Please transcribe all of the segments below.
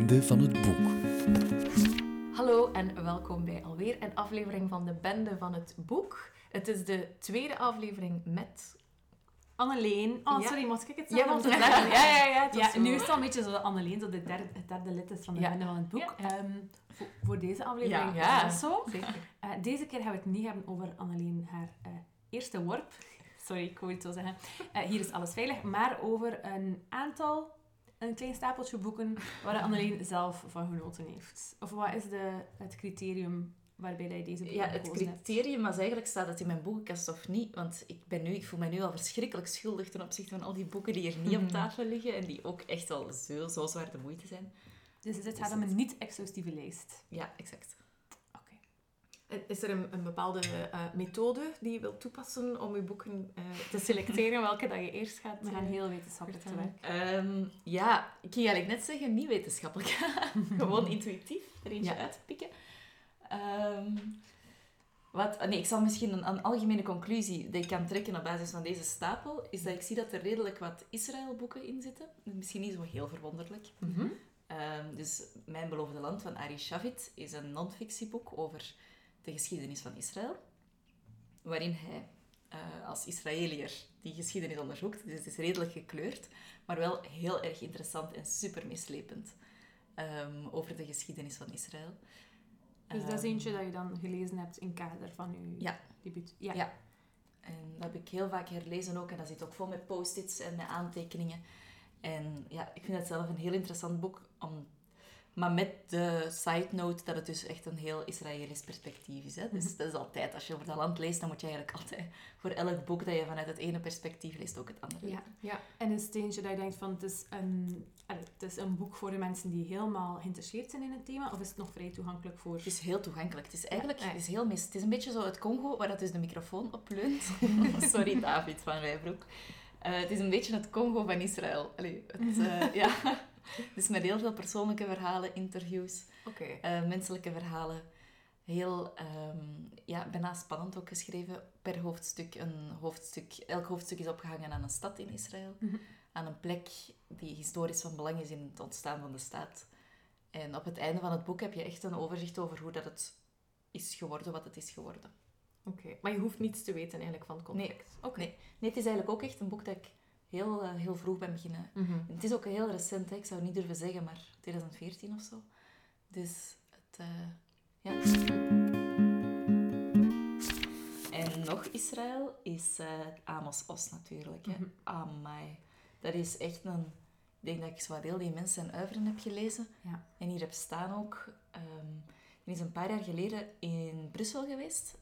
Bende van het Boek. Hallo en welkom bij alweer een aflevering van de Bende van het Boek. Het is de tweede aflevering met... Anneleen. Oh, Ja. sorry, mocht ik het Jij zeggen? mocht het zeggen. Ja, het was Ja, zo. nu is het al een beetje zo dat Anneleen, zo het derde lid is van de Bende van het Boek. Ja. Voor deze aflevering Ja. is dat zo. Zeker. Deze keer gaan we het niet hebben over Anneleen, haar eerste worp. Sorry, ik wou het zo zeggen. Hier is alles veilig. Maar over een klein stapeltje boeken waar Anneleen zelf van genoten heeft. Of wat is het criterium waarbij je deze boeken Ja, het gekozen hebt? criterium was eigenlijk, staat het in mijn boekenkast of niet? Want ik voel me nu al verschrikkelijk schuldig ten opzichte van al die boeken die er niet op tafel liggen en die ook echt wel zo zwaar de moeite zijn. Dus het gaat om een niet-exhaustieve lijst. Ja, exact. Oké. En is er een bepaalde methode die je wilt toepassen om je boeken te selecteren welke dat je eerst gaat... We gaan heel wetenschappelijk te werk. Ja, ik ging eigenlijk net zeggen, niet wetenschappelijk. Gewoon intuïtief er eentje uitpikken. Ik zal misschien een algemene conclusie die ik kan trekken op basis van deze stapel, is dat ik zie dat er redelijk wat Israël-boeken in zitten. Misschien niet zo heel verwonderlijk. Mhm. Dus Mijn Beloofde Land van Ari Shavit is een non-fictieboek over de geschiedenis van Israël, waarin hij als Israëliër die geschiedenis onderzoekt. Dus het is redelijk gekleurd, maar wel heel erg interessant en super meeslepend over de geschiedenis van Israël. Dus dat is eentje dat je dan gelezen hebt in kader van je debuut. Ja. En dat heb ik heel vaak herlezen ook. En dat zit ook vol met post-its en met aantekeningen. En ja, ik vind het zelf een heel interessant boek. Maar met de side note dat het dus echt een heel Israëlisch perspectief is. Hè? Dus dat is altijd, als je over dat land leest, dan moet je eigenlijk altijd voor elk boek dat je vanuit het ene perspectief leest, ook het andere. Ja. En een steentje dat je denkt van, het is een boek voor de mensen die helemaal geïnteresseerd zijn in het thema, of is het nog vrij toegankelijk voor... Het is heel toegankelijk. Het is eigenlijk het is heel mis. Het is een beetje zo het Congo, waar dat dus de microfoon op leunt. Sorry, David van Rijbroek. Het is een beetje het Congo van Israël. Dus met heel veel persoonlijke verhalen, interviews, menselijke verhalen. Heel, bijna spannend ook geschreven. Per hoofdstuk elk hoofdstuk is opgehangen aan een stad in Israël. Mm-hmm. Aan een plek die historisch van belang is in het ontstaan van de staat. En op het einde van het boek heb je echt een overzicht over hoe dat het is geworden, wat het is geworden. Oké. Maar je hoeft niets te weten eigenlijk van het conflict. Nee, het is eigenlijk ook echt een boek dat ik heel vroeg ben beginnen. Mm-hmm. Het is ook heel recent, hè. Ik zou het niet durven zeggen, maar 2014 of zo. Dus En nog Israël is Amos Oz natuurlijk. Hè. Mm-hmm. Amai. Dat is echt ik denk dat ik zowel die mensen en uiveren heb gelezen. Ja. En hier heb staan ook... die is een paar jaar geleden in Brussel geweest.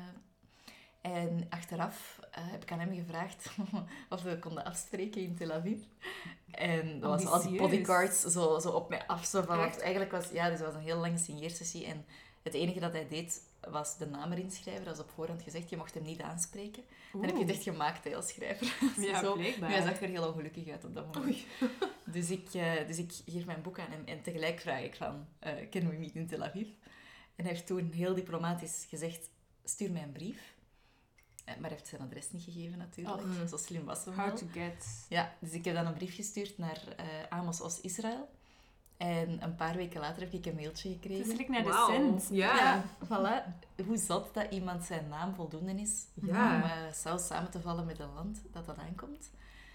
En achteraf heb ik aan hem gevraagd of we konden afspreken in Tel Aviv. En dat was al die bodyguards zo op mij af. Want eigenlijk was dus het was een heel lange signeersessie. En het enige dat hij deed, was de naam erin schrijven. Dat was op voorhand gezegd, je mocht hem niet aanspreken. Dan heb je het echt gemaakt, hè, als schrijver. Ja, zo. blijkbaar. Maar hij zag er heel ongelukkig uit op dat moment. Dus ik geef mijn boek aan hem. En tegelijk vraag ik van, kunnen we meet in Tel Aviv? En hij heeft toen heel diplomatisch gezegd, stuur mij een brief. Maar hij heeft zijn adres niet gegeven natuurlijk. Zo slim was hij wel. Hard to get. Ja, dus ik heb dan een brief gestuurd naar Amos Oz Israël. En een paar weken later heb ik een mailtje gekregen. Het is like naar de Wauw. cent. Ja. Voilà. Hoe zot dat iemand zijn naam voldoende is Ja. om zelfs samen te vallen met een land dat aankomt.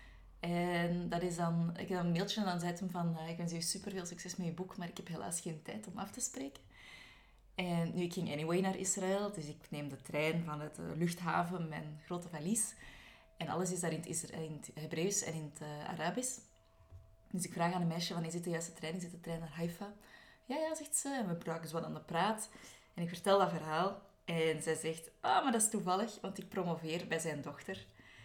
En dat is dan... Ik heb een mailtje en dan zei hij hem van... ik wens u superveel succes met je boek, maar ik heb helaas geen tijd om af te spreken. En nu, ik ging anyway naar Israël, dus ik neem de trein vanuit de luchthaven, mijn grote valies. En alles is daar in het Hebreeuws en in het Arabisch. Dus ik vraag aan een meisje van, is dit de juiste trein? Is dit de trein naar Haifa? Ja, zegt ze. En we braken zo wat aan de praat. En ik vertel dat verhaal. En zij zegt, maar dat is toevallig, want ik promoveer bij zijn dochter.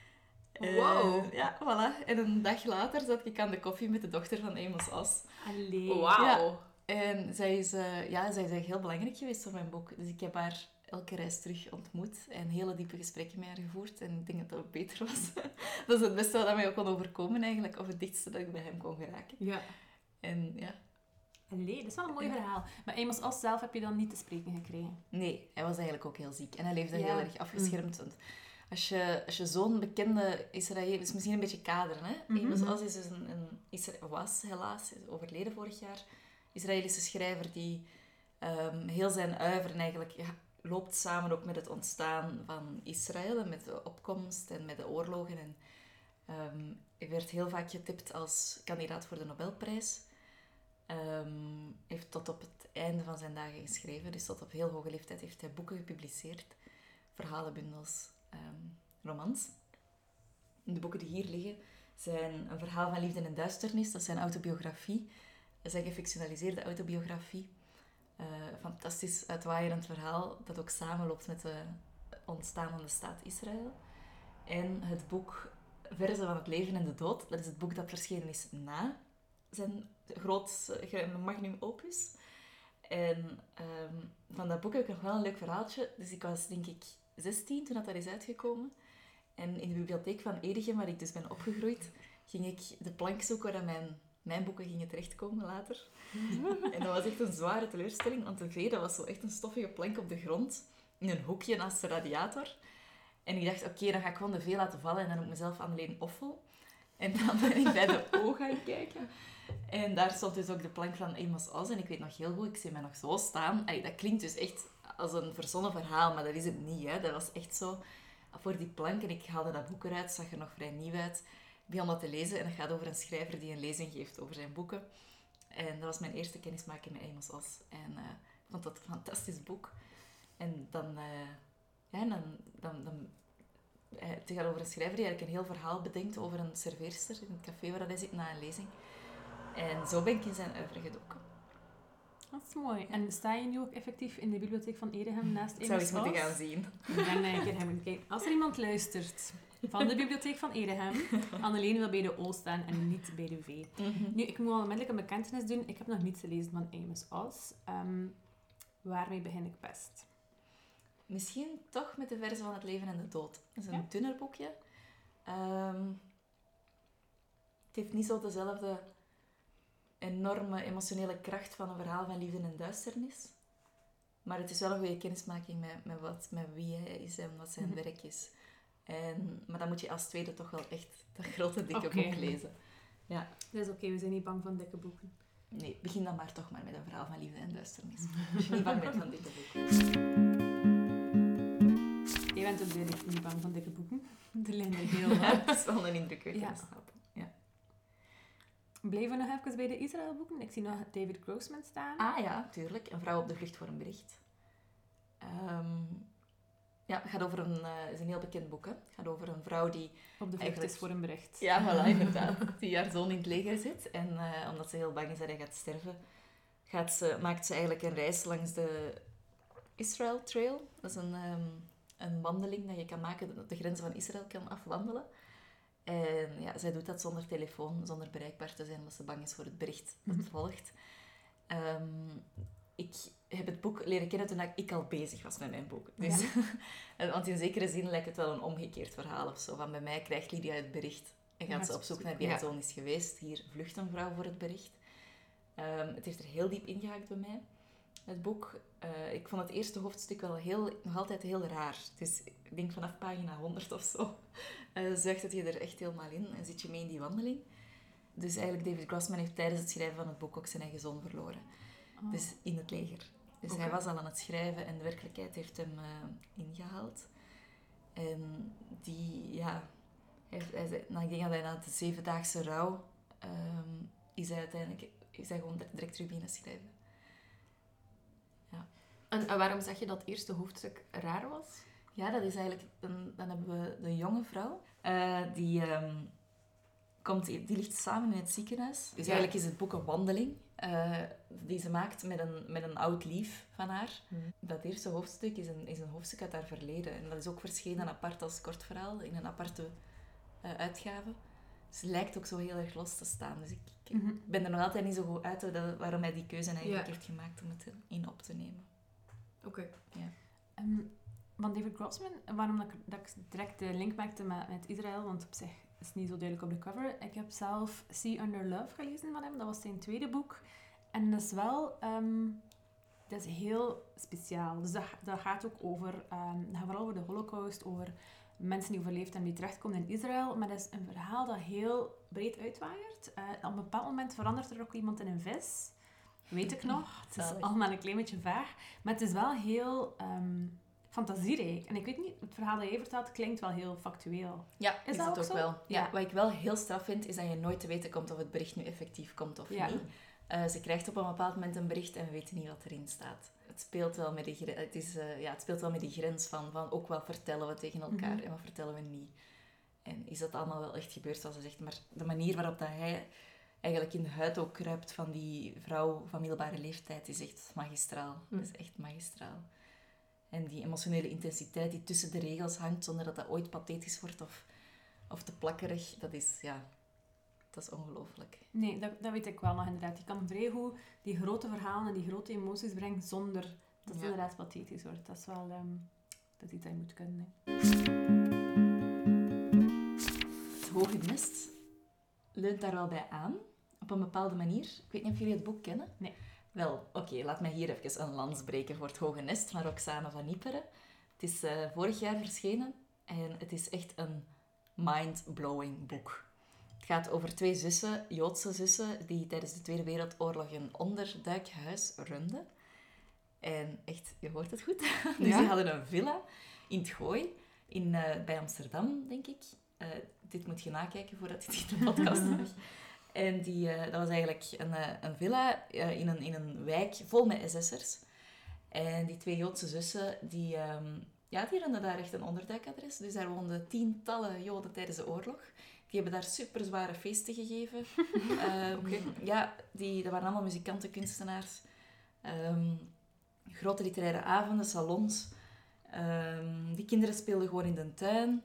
Wow. Ja, voilà. En een dag later zat ik aan de koffie met de dochter van Amos Oz. Allee. Wauw. Ja. En zij is eigenlijk heel belangrijk geweest voor mijn boek. Dus ik heb haar elke reis terug ontmoet en hele diepe gesprekken met haar gevoerd. En ik denk dat dat ook beter was. Dat is het beste wat mij ook kon overkomen eigenlijk. Of het dichtste dat ik bij hem kon geraken. Ja. En ja... Allee, dat is wel een mooi verhaal. Maar Amos Oz zelf heb je dan niet te spreken gekregen? Nee, hij was eigenlijk ook heel ziek. En hij leefde Ja. heel erg afgeschermd. Want als je zo'n bekende Israël... is misschien een beetje kaderen, hè? Amos Oz is dus was helaas, is overleden vorig jaar. Israëlische schrijver die heel zijn uiveren eigenlijk loopt samen ook met het ontstaan van Israël en met de opkomst en met de oorlogen. En hij werd heel vaak getipt als kandidaat voor de Nobelprijs. Heeft tot op het einde van zijn dagen geschreven, dus tot op heel hoge leeftijd heeft hij boeken gepubliceerd, verhalenbundels, romans. De boeken die hier liggen zijn Een verhaal van liefde en duisternis, dat is zijn autobiografie, zijn gefictionaliseerde autobiografie. Fantastisch uitwaaierend verhaal dat ook samenloopt met het ontstaan van de staat Israël. En het boek Verzen van het leven en de dood, dat is het boek dat verschenen is na zijn grootste magnum opus. En van dat boek heb ik nog wel een leuk verhaaltje. Dus ik was denk ik 16 toen dat is uitgekomen. En in de bibliotheek van Edegem, waar ik dus ben opgegroeid, ging ik de plank zoeken waar mijn boeken gingen terechtkomen later. En dat was echt een zware teleurstelling, want dat was zo echt een stoffige plank op de grond, in een hoekje naast de radiator. En ik dacht, oké, dan ga ik gewoon de veel laten vallen en dan ook mezelf Anneleen Offel. En dan ben ik bij de O gaan kijken. En daar stond dus ook de plank van Amos Oz. En ik weet nog heel goed, ik zie mij nog zo staan. Dat klinkt dus echt als een verzonnen verhaal, maar dat is het niet. Hè. Dat was echt zo voor die plank. En ik haalde dat boek eruit, zag er nog vrij nieuw uit. Ik begon dat te lezen en dat gaat over een schrijver die een lezing geeft over zijn boeken. En dat was mijn eerste kennismaking met Amos Oz. En ik vond dat een fantastisch boek. En dan... het gaat over een schrijver die eigenlijk een heel verhaal bedenkt over een serveerster in het café waar hij zit na een lezing. En zo ben ik in zijn oeuvre gedoken. Dat is mooi. En sta je nu ook effectief in de bibliotheek van Edegem naast Amos Oz? Zou eens moeten gaan zien. Als er iemand luistert van de bibliotheek van Edegem, Anneleen wil bij de O staan en niet bij de V. Nu, ik moet al onmiddellijk een bekentenis doen. Ik heb nog niets gelezen van Amos Oz. Waarmee begin ik best? Misschien toch met de verzen van het leven en de dood. Dat is een dunner boekje. Het heeft niet zo dezelfde enorme emotionele kracht van een verhaal van liefde en duisternis. Maar het is wel een goede kennismaking met wie hij is en wat zijn werk is. Maar dan moet je als tweede toch wel echt dat grote, dikke boek lezen. Ja. Dat is oké, we zijn niet bang van dikke boeken. Nee, begin dan maar toch maar met een verhaal van liefde en duisternis. Als je niet bang bent van dikke boeken. Je bent ook duidelijk niet bang van dikke boeken. Er liggen er heel wat. Het is wel een indrukwekkende stapel. Ja. Blijven we nog even bij de Israël-boeken? Ik zie nog David Grossman staan. Ah ja, tuurlijk. Een vrouw op de vlucht voor een bericht. Het gaat over het is een heel bekend boek. Hè? Het gaat over een vrouw die... Op de vlucht is voor een bericht. Ja, voilà, inderdaad. Die haar zoon in het leger zit. En omdat ze heel bang is dat hij gaat sterven, maakt ze eigenlijk een reis langs de Israel Trail. Dat is een wandeling dat je kan maken, dat de grenzen van Israël kan afwandelen. En ja, zij doet dat zonder telefoon, zonder bereikbaar te zijn, omdat ze bang is voor het bericht dat volgt. Ik heb het boek leren kennen toen ik al bezig was met mijn boek. Dus, want in zekere zin lijkt het wel een omgekeerd verhaal of zo. Van bij mij krijgt Lydia het bericht en gaat ze op zoek naar wie haar zoon is geweest. Hier vlucht een vrouw voor het bericht. Het heeft er heel diep ingehaakt bij mij, het boek. Ik vond het eerste hoofdstuk wel nog altijd heel raar. Dus ik denk vanaf pagina 100 of zo zuigt het je er echt helemaal in en zit je mee in die wandeling. Dus eigenlijk David Grossman heeft tijdens het schrijven van het boek ook zijn eigen zoon verloren. Oh. Dus in het leger. Dus hij was al aan het schrijven en de werkelijkheid heeft hem ingehaald. En die, ik denk dat hij na de 7-daagse rouw is hij gewoon direct terug beginnen schrijven. Ja. En waarom zeg je dat het eerste hoofdstuk raar was? Ja, dat is eigenlijk... Dan hebben we de jonge vrouw. Die ligt samen in het ziekenhuis. Dus eigenlijk is het boek een wandeling die ze maakt met een oud lief van haar. Dat eerste hoofdstuk is een hoofdstuk uit haar verleden. En dat is ook verschenen apart als kort verhaal in een aparte uitgave. Dus het lijkt ook zo heel erg los te staan. Dus ik ben er nog altijd niet zo goed uit waarom hij die keuze eigenlijk heeft gemaakt om het in op te nemen. Oké. Ja. Van David Grossman, waarom dat ik direct de link maakte met Israël, want op zich is het niet zo duidelijk op de cover. Ik heb zelf Sea Under Love gelezen van hem, dat was zijn tweede boek. En dat is wel... dat is heel speciaal. Dus dat gaat ook over... vooral over de Holocaust, over mensen die overleefd en die terechtkomen in Israël. Maar dat is een verhaal dat heel breed uitwaaiert. Op een bepaald moment verandert er ook iemand in een vis. weet ik nog. Het is Zalig. allemaal een klein beetje vaag. Maar het is wel heel fantasierijk. En ik weet niet, het verhaal dat jij vertelt klinkt wel heel factueel. Ja, Is dat dat ook ook zo? wel. Ja. Ja, wat ik wel heel straf vind, is dat je nooit te weten komt of het bericht nu effectief komt of Ja. niet. Ze krijgt op een bepaald moment een bericht en we weten niet wat erin staat. Het speelt wel met het speelt wel met die grens van ook wat vertellen we tegen elkaar en wat vertellen we niet. En is dat allemaal wel echt gebeurd zoals ze zegt. Maar de manier waarop dat hij eigenlijk in de huid ook kruipt van die vrouw van middelbare leeftijd is echt magistraal. Dat is echt magistraal. En die emotionele intensiteit die tussen de regels hangt zonder dat dat ooit pathetisch wordt of te plakkerig, dat is ongelooflijk. Nee, dat weet ik wel nog inderdaad. Je kan vrij goed die grote verhalen en die grote emoties brengen zonder dat het inderdaad pathetisch wordt. Dat is wel dat is iets dat je moet kunnen. Hè. Het Hoge Nest leunt daar wel bij aan, op een bepaalde manier. Ik weet niet of jullie het boek kennen. Nee. Wel, oké, laat mij hier even een lans breken voor Het Hoge Nest van Roxane van Iperen. Het is vorig jaar verschenen en het is echt een mind-blowing boek. Het gaat over 2 zussen, Joodse zussen, die tijdens de Tweede Wereldoorlog een onderduikhuis runden. En echt, je hoort het goed. Dus Ja. die hadden een villa in het Gooi, bij Amsterdam, denk ik. Dit moet je nakijken voordat je dit in de podcast hebt. En dat was eigenlijk een villa in een wijk vol met SS'ers. En die 2 Joodse zussen, die runden daar echt een onderduikadres. Dus daar woonden tientallen Joden tijdens de oorlog. Die hebben daar super zware feesten gegeven. Ja, dat waren allemaal muzikanten, kunstenaars. Grote literaire avonden, salons. Die kinderen speelden gewoon in de tuin.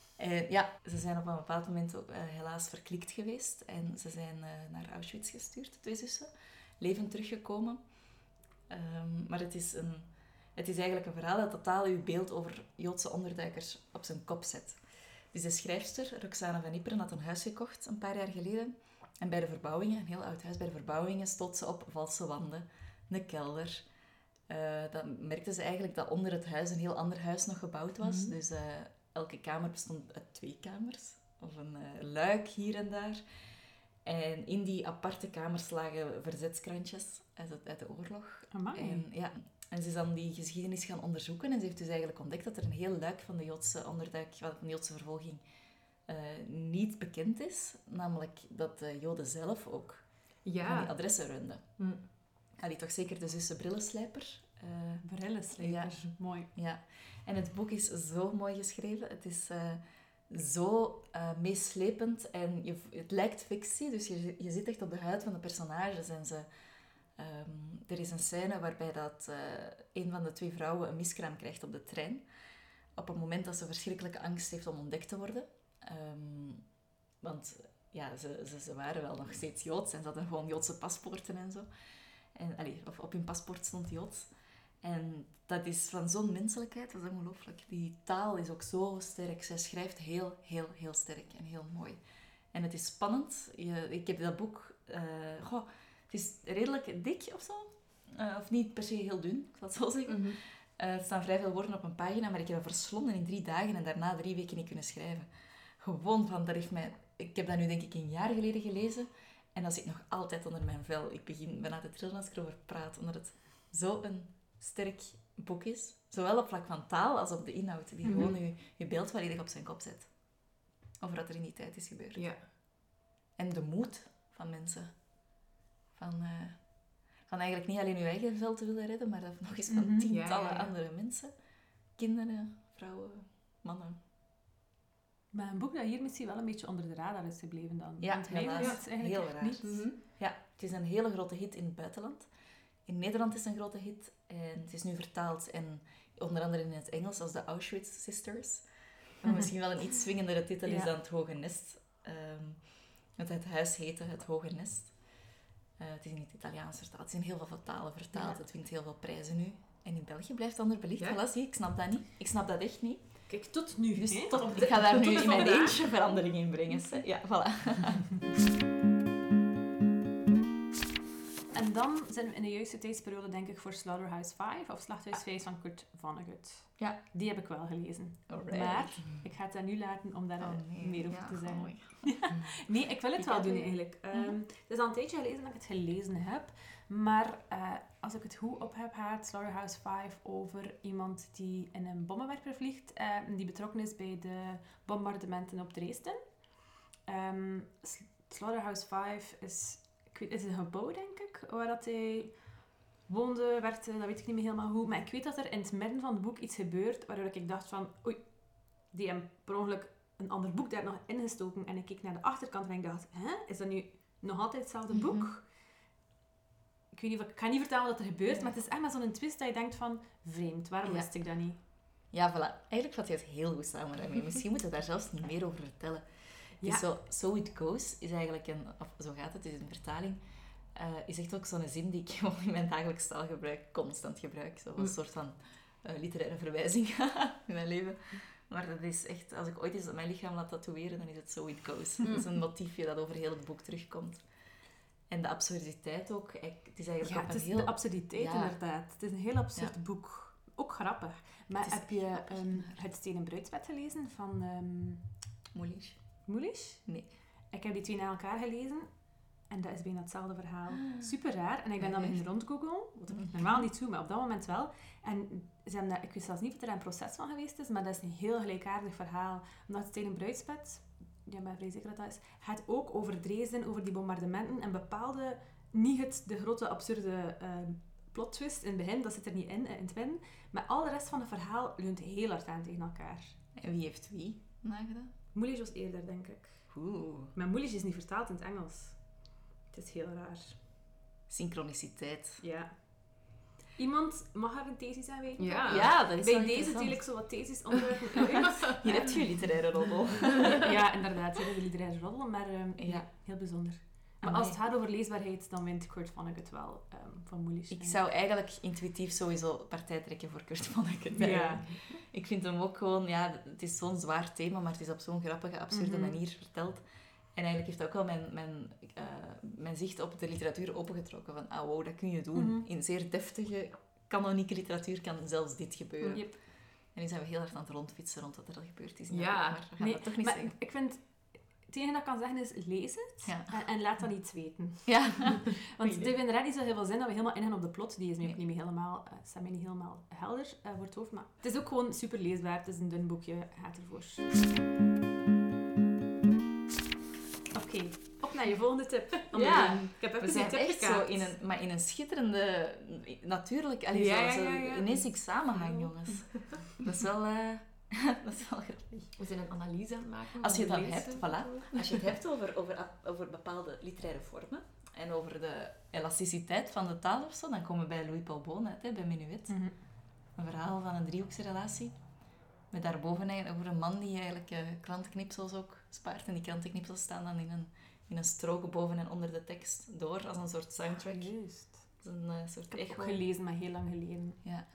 Ze zijn op een bepaald moment ook, helaas verklikt geweest. En ze zijn naar Auschwitz gestuurd, de 2 zussen. Levend teruggekomen. Maar het is eigenlijk een verhaal dat totaal uw beeld over Joodse onderduikers op zijn kop zet. Dus de schrijfster, Roxane van Iperen, had een huis gekocht een paar jaar geleden. En bij de verbouwingen, een heel oud huis, bij de verbouwingen stoot ze op valse wanden, een kelder. Dan merkte ze eigenlijk dat onder het huis een heel ander huis nog gebouwd was. Mhm. Dus elke kamer bestond uit 2 kamers. Of een luik hier en daar. En in die aparte kamers lagen verzetskrantjes uit de oorlog. Amai. En ze is dan die geschiedenis gaan onderzoeken. En ze heeft dus eigenlijk ontdekt dat er een heel luik van de Joodse van de Joodse vervolging niet bekend is. Namelijk dat de Joden zelf ook van die adressen runden. Ja, die toch zeker de zussen Brillenslijper. Brillenslijper. Mooi. Ja. En het boek is zo mooi geschreven. Het is zo meeslepend en het lijkt fictie. Dus je zit echt op de huid van de personages. En er is een scène waarbij een van de 2 vrouwen een miskraam krijgt op de trein. Op het moment dat ze verschrikkelijke angst heeft om ontdekt te worden. Want ja, ze waren wel nog steeds Joods en ze hadden gewoon Joodse paspoorten en zo. Of op hun paspoort stond Joods. En dat is van zo'n menselijkheid, dat is ongelooflijk. Die taal is ook zo sterk. Zij schrijft heel, heel, heel sterk en heel mooi. En het is spannend. Ik heb dat boek... het is redelijk dik of zo. Of niet per se heel dun, ik zal het zo zeggen. Er staan vrij veel woorden op een pagina, maar ik heb dat verslonden in 3 dagen en daarna 3 weken niet kunnen schrijven. Gewoon van, ik heb dat nu denk ik een jaar geleden gelezen en dat zit nog altijd onder mijn vel. Ik begin bijna te trillen als ik erover praat, omdat het zo'n sterk boek is. Zowel op vlak van taal als op de inhoud, die gewoon je beeld volledig op zijn kop zet. Over wat er in die tijd is gebeurd. Ja. En de moed van mensen. Van eigenlijk niet alleen je eigen vel te willen redden, maar dat nog eens van tientallen andere mensen. Kinderen, vrouwen, mannen. Maar een boek dat hier misschien wel een beetje onder de radar is gebleven dan. Ja, Want mij helaas. weet het eigenlijk Heel echt raar. niet. Ja, het is een hele grote hit in het buitenland. In Nederland is het een grote hit. En het is nu vertaald en onder andere in het Engels als de Auschwitz Sisters. Maar misschien wel een iets swingendere titel is dan Het Hoge Nest. Want het huis heette Het Hoge Nest. Het is in het Italiaans vertaald. Het is in heel veel talen vertaald. Ja. Het wint heel veel prijzen nu. En in België blijft het onderbelicht. Ja? Voilà, zie, ik snap dat niet. Ik snap dat echt niet. Kijk, tot nu. Dus hè? ik ga daar nu tot in mijn vandaag. eentje verandering in brengen. Ja, voilà. En dan zijn we in de juiste tijdsperiode, denk ik, voor Slaughterhouse 5 of Slachthuis 5 van Kurt Vonnegut. Ja. Die heb ik wel gelezen. Alright. Maar ik ga het daar nu laten om daar meer over Ja, te zeggen. mooi. Nee, ik wil het Ik wel heb doen het. eigenlijk. Het is al een tijdje geleden dat ik het gelezen heb. Maar als ik het goed op heb, gaat Slaughterhouse 5 over iemand die in een bommenwerper vliegt, die betrokken is bij de bombardementen op Dresden. Slaughterhouse 5 is een gebouw, denk ik, waar dat hij woonde, werkte, dat weet ik niet meer helemaal hoe. Maar ik weet dat er in het midden van het boek iets gebeurt, waardoor ik dacht van, oei, die hebben per ongeluk een ander boek daar nog ingestoken. En ik keek naar de achterkant en ik dacht, is dat nu nog altijd hetzelfde boek? Ik weet niet, ik ga niet vertellen wat er gebeurt, maar het is echt maar zo'n twist dat je denkt van, vreemd, waarom wist ik dat niet? Ja, voilà. Eigenlijk vat je het heel goed samen daarmee. Misschien moeten we daar zelfs niet meer over vertellen. Het is zo, So It Goes is eigenlijk of zo gaat het, is een vertaling. Is echt ook zo'n zin die ik gewoon in mijn dagelijks taalgebruik constant gebruik. Zo een soort van literaire verwijzing in mijn leven. Maar dat is echt, als ik ooit eens op mijn lichaam laat tatoeëren, dan is het So It Goes. Dat is een motiefje dat over heel het boek terugkomt. En de absurditeit ook. Het is eigenlijk ook het is een heel... de absurditeit inderdaad. Het is een heel absurd boek. Ook grappig. Maar heb je Het Stenen Bruidsbed gelezen van... Mulisch? Nee. Ik heb die 2 na elkaar gelezen. En dat is bijna hetzelfde verhaal. Super raar. En ik ben dan beginnen rondgooglen. Wat ik normaal niet doe, maar op dat moment wel. En ze hebben dat, ik weet zelfs niet of er een proces van geweest is, maar dat is een heel gelijkaardig verhaal. Omdat Het Stenen Bruidsbed, ja, ik ben vrij zeker dat dat is, gaat ook over Dresden, over die bombardementen en bepaalde, niet de grote absurde plot twist in het begin, dat zit er niet in het midden. Maar al de rest van het verhaal leunt heel hard aan tegen elkaar. En wie heeft wie nagedaan? Mulisch was eerder, denk ik. Maar Mulisch is niet vertaald in het Engels. Het is heel raar. Synchroniciteit. Ja. Iemand mag haar een thesis aan weten? Ja, dat is bij wel deze deel ik zo wat thesis onderwerpen uit. Hier heb je je literaire roddel. Ja, inderdaad. Hier is de literaire roddel, maar heel bijzonder. Maar als het gaat over leesbaarheid, dan wint Kurt Vonnegut wel van Mulisch. Ik zou eigenlijk intuïtief sowieso partij trekken voor Kurt Vonnegut. Ja. Ik vind hem ook gewoon... Ja, het is zo'n zwaar thema, maar het is op zo'n grappige, absurde manier verteld. En eigenlijk heeft dat ook wel mijn zicht op de literatuur opengetrokken. Van, wow, dat kun je doen. In zeer deftige, kanonieke literatuur kan zelfs dit gebeuren. Yep. En nu zijn we heel hard aan het rondfietsen rond wat er al gebeurd is. Ja. Maar we gaan dat toch niet zeggen. Ik vind... Het enige dat ik kan zeggen is, lees het en laat dat iets weten. Ja. Want het heeft inderdaad niet zo heel veel zin dat we helemaal ingaan op de plot. Die is mij ook niet meer helemaal, staat mij niet helemaal helder voor het hoofd. Maar het is ook gewoon super leesbaar. Het is een dun boekje. Gaat ervoor. Oké, op naar je volgende tip. Ik heb even we zijn tip echt gekaart. zo in een schitterende... Natuurlijk, ineens ik samenhang, jongens. Dat is wel... dat is wel grappig. We zijn een analyse aan het maken. Als je het dan hebt, voilà. Als je het hebt over bepaalde literaire vormen en over de elasticiteit van de taal of zo, dan komen we bij Louis Paul Boon uit, bij Menuet. Een verhaal van een driehoekse relatie. Met daarboven eigenlijk over een man die eigenlijk krantenknipsels ook spaart. En die krantenknipsels staan dan in een strook boven en onder de tekst door, als een soort soundtrack. Juist. Dat is een soort Ik heb het echo. ook gelezen, maar heel lang geleden. Ja.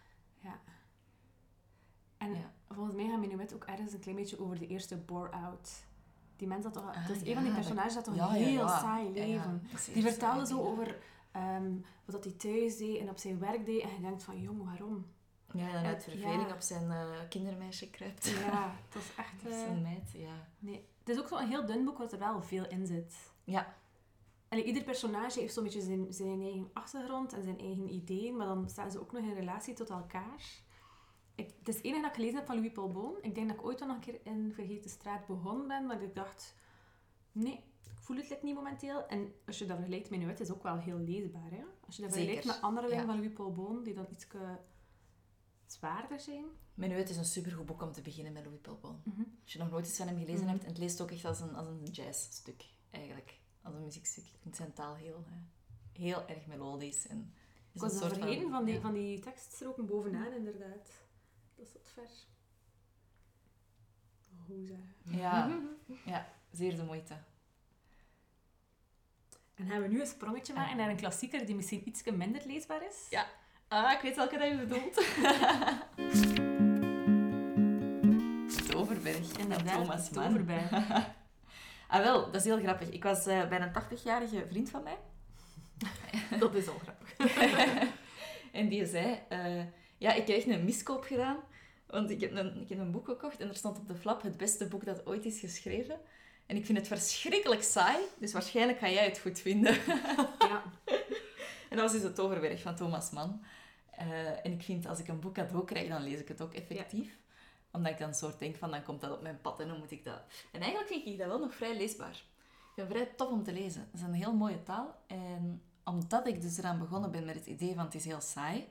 En volgens mij gaat Menuet ook ergens een klein beetje over de eerste bore-out. Die mens had toch... Het is een van die personages dat toch een heel saai leven. Die vertelde zo over wat hij thuis deed en op zijn werk deed. En je denkt van, jong, waarom? Ja, en uit verveling op zijn kindermeisje kruipt. Ja, het was echt... zijn meid, ja. Nee. Het is ook zo'n heel dun boek waar er wel veel in zit. Ja. En ieder personage heeft zo'n beetje zijn eigen achtergrond en zijn eigen ideeën, maar dan staan ze ook nog in relatie tot elkaar. Het is het enige dat ik gelezen heb van Louis Paul Boon. Ik denk dat ik ooit nog een keer in Vergeten Straat begonnen ben, maar ik dacht, nee, ik voel het niet momenteel. En als je dat vergelijkt met Menuet, is het ook wel heel leesbaar. Hè? Als je dat vergelijkt met andere dingen van Louis Paul Boon, die dan iets zwaarder zijn. Menuet is een supergoed boek om te beginnen met Louis Paul Boon. Als je nog nooit iets van hem gelezen hebt, en het leest ook echt als een jazzstuk, eigenlijk. Als een muziekstuk. Ik vind zijn taal heel erg melodisch. En ik was dan vergeten van die tekststroken bovenaan, inderdaad. Dat is wat ver. Hoe zeggen? Ja, zeer de moeite. En gaan we nu een sprongetje maken naar een klassieker die misschien iets minder leesbaar is? Ja. Ik weet welke dat je bedoelt. Toverberg. Inderdaad, Thomas Mann. Toverberg. Wel, dat is heel grappig. Ik was bij een 80-jarige vriend van mij. Dat is al grappig. En die zei... ik heb echt een miskoop gedaan. Want ik heb een boek gekocht en er stond op de flap het beste boek dat ooit is geschreven. En ik vind het verschrikkelijk saai, dus waarschijnlijk ga jij het goed vinden. Ja. En dat was dus de Toverberg van Thomas Mann. En ik vind, als ik een boek cadeau krijg, dan lees ik het ook effectief. Omdat ik dan soort denk van, dan komt dat op mijn pad en dan moet ik dat... En eigenlijk vind ik dat wel nog vrij leesbaar. Ik vind het vrij tof om te lezen. Het is een heel mooie taal. En omdat ik dus eraan begonnen ben met het idee van het is heel saai,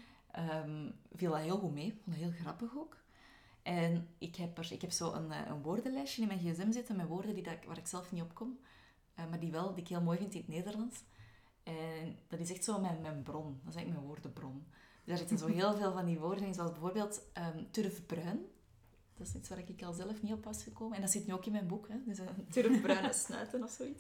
viel dat heel goed mee. Ik vond het heel grappig ook. En ik heb zo een woordenlijstje in mijn gsm zitten met woorden waar ik zelf niet op kom. Maar die ik heel mooi vind in het Nederlands. En dat is echt zo mijn bron. Dat is eigenlijk mijn woordenbron. Dus daar zitten zo heel veel van die woorden in, zoals bijvoorbeeld turfbruin. Dat is iets waar ik al zelf niet op was gekomen. En dat zit nu ook in mijn boek, hè. Dus turfbruine snuiten of zoiets.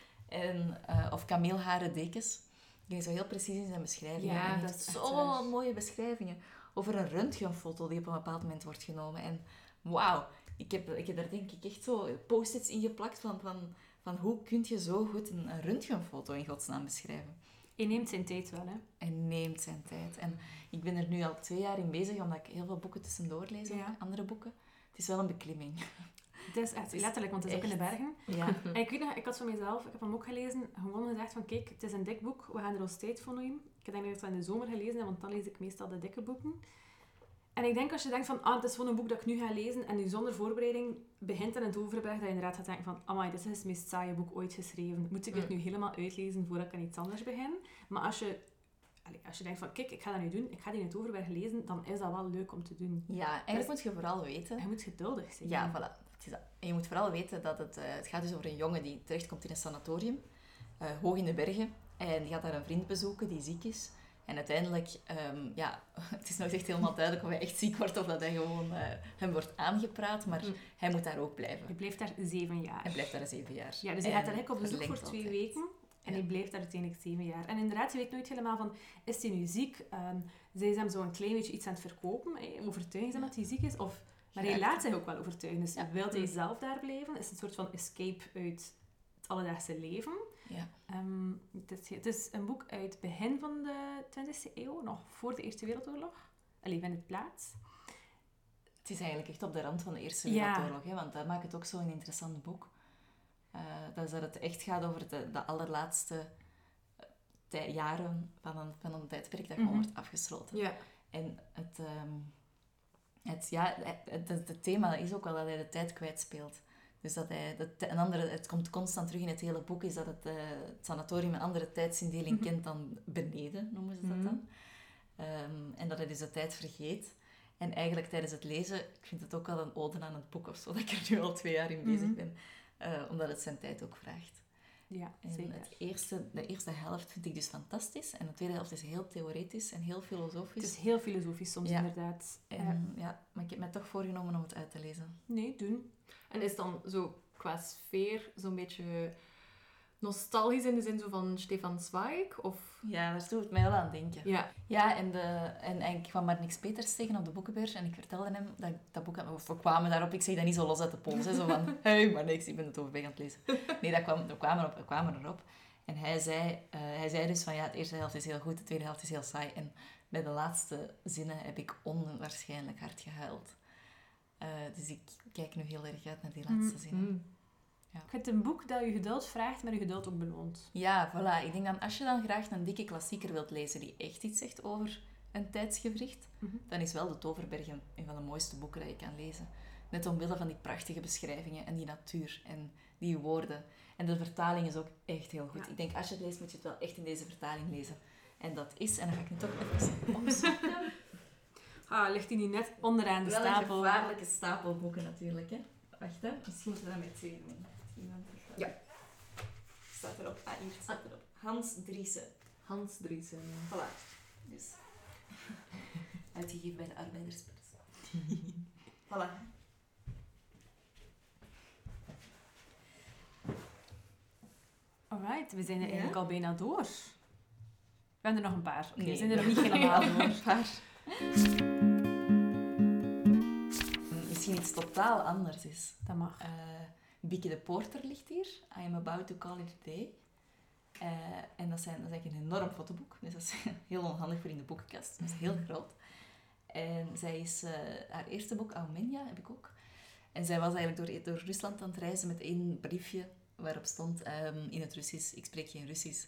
Of kameelharen dekens. Die is zo heel precies in zijn beschrijvingen. Ja, en dat heeft is zo mooie beschrijvingen over een röntgenfoto die op een bepaald moment wordt genomen. En wauw, ik heb daar denk ik echt zo post-its in geplakt van hoe kun je zo goed een röntgenfoto in godsnaam beschrijven. Hij neemt zijn tijd wel, hè. Hij neemt zijn tijd. En ik ben er nu al 2 jaar in bezig, omdat ik heel veel boeken tussendoor lees, Ja. andere boeken. Het is wel een beklimming. Het is echt letterlijk, want het is ook in de bergen. Ja. En ik weet nog, ik had voor mezelf, ik heb hem ook gelezen, gewoon gezegd van kijk, het is een dik boek, we gaan er ons tijd voor nemen. Ik denk dat ik het in de zomer gelezen heb, want dan lees ik meestal de dikke boeken. En ik denk als je denkt van, het is gewoon een boek dat ik nu ga lezen en nu zonder voorbereiding begint in het Toverberg, dat je inderdaad gaat denken van, amai, dit is het meest saaie boek ooit geschreven. Moet ik het nu helemaal uitlezen voordat ik aan iets anders begin? Maar als je denkt van, kijk, ik ga dat nu doen, ik ga die in het Toverberg lezen, dan is dat wel leuk om te doen. Ja, eigenlijk moet je vooral weten... Je moet geduldig zijn. Ja, voilà. Het is dat. En je moet vooral weten dat het gaat dus over een jongen die terechtkomt in een sanatorium, hoog in de bergen. En die gaat daar een vriend bezoeken die ziek is. En uiteindelijk, het is nog echt helemaal duidelijk of hij echt ziek wordt of dat hij gewoon hem wordt aangepraat. Maar hij moet daar ook blijven. Je blijft daar 7 jaar. Hij blijft daar 7 jaar. Ja, dus hij gaat daar op bezoek voor 2 altijd. weken. En hij blijft daar uiteindelijk 7 jaar. En inderdaad, je weet nooit helemaal van, is hij nu ziek? Zijn ze hem zo een klein beetje iets aan het verkopen? Overtuigen ze hem dat hij ziek is? Maar hij laat zich ook wel overtuigen. Dus wil hij zelf daar blijven? Is het een soort van escape uit het alledaagse leven? Ja. Het is een boek uit het begin van de 20e eeuw, nog voor de Eerste Wereldoorlog. Allee, vindt het plaats. Het is eigenlijk echt op de rand van de Eerste Wereldoorlog, hè, want dat maakt het ook zo'n interessant boek. Dat het echt gaat over de allerlaatste jaren van een tijdperk dat gewoon wordt afgesloten. Ja. En het thema is ook wel dat hij de tijd kwijtspeelt. Dus dat het komt constant terug in het hele boek, is dat het sanatorium een andere tijdsindeling kent dan beneden, noemen ze dat dan. En dat hij dus de tijd vergeet. En eigenlijk tijdens het lezen, ik vind het ook wel een ode aan het boek of zo, dat ik er nu al 2 jaar in bezig ben. Omdat het zijn tijd ook vraagt. Ja, En zeker. de eerste helft vind ik dus fantastisch. En de tweede helft is heel theoretisch en heel filosofisch. Het is heel filosofisch soms, inderdaad. Maar ik heb mij toch voorgenomen om het uit te lezen. Nee, doen. En is dan zo qua sfeer zo'n beetje nostalgisch in de zin zo van Stefan Zweig? Of... Ja, daar doet het mij wel aan denken. Ja. Ja, en ik kwam maar niks Peters tegen op de boekenbeurs en ik vertelde hem dat ik dat boek had... Of we kwamen daarop, ik zeg dat niet zo los uit de pols, hè, zo van... Hey, maar niks, ik ben het overweg aan het lezen. Nee, we kwamen erop. En hij zei dus van, ja, de eerste helft is heel goed, de tweede helft is heel saai. En bij de laatste zinnen heb ik onwaarschijnlijk hard gehuild. Dus ik kijk nu heel erg uit naar die laatste zinnen. Ja. Ik vind een boek dat je geduld vraagt, maar je geduld ook beloont. Ja, voilà. Ik denk dan, als je dan graag een dikke klassieker wilt lezen die echt iets zegt over een tijdsgewricht, dan is wel De Toverberg een van de mooiste boeken dat je kan lezen. Net omwille van die prachtige beschrijvingen en die natuur en die woorden. En de vertaling is ook echt heel goed. Ja. Ik denk, als je het leest, moet je het wel echt in deze vertaling lezen. En dat is, en dan ga ik nu toch even opzoeken. Ligt die niet net onderaan de stapel? Wel een gevaarlijke stapel boeken natuurlijk, hè. Wacht, hè. Misschien moeten we dat met 2 doen. Ja. Staat erop. Hier staat erop. Hans Driessen. Hans Driessen. Voilà. Dus. Uitgegeven bij de Arbeiderspers. Voilà. Alright, we zijn er eigenlijk al bijna door. We hebben er nog een paar. Nee, we zijn er nog niet helemaal door. Een paar. Misschien iets totaal anders is. Dat mag. Bieke de Poorter ligt hier. I am about to call it a day. En dat is eigenlijk een enorm fotoboek. Dus dat is heel onhandig voor in de boekenkast. Dat is heel groot. En zij is... haar eerste boek, Aumenia, heb ik ook. En zij was eigenlijk door Rusland aan het reizen met 1 briefje waarop stond in het Russisch, ik spreek geen Russisch.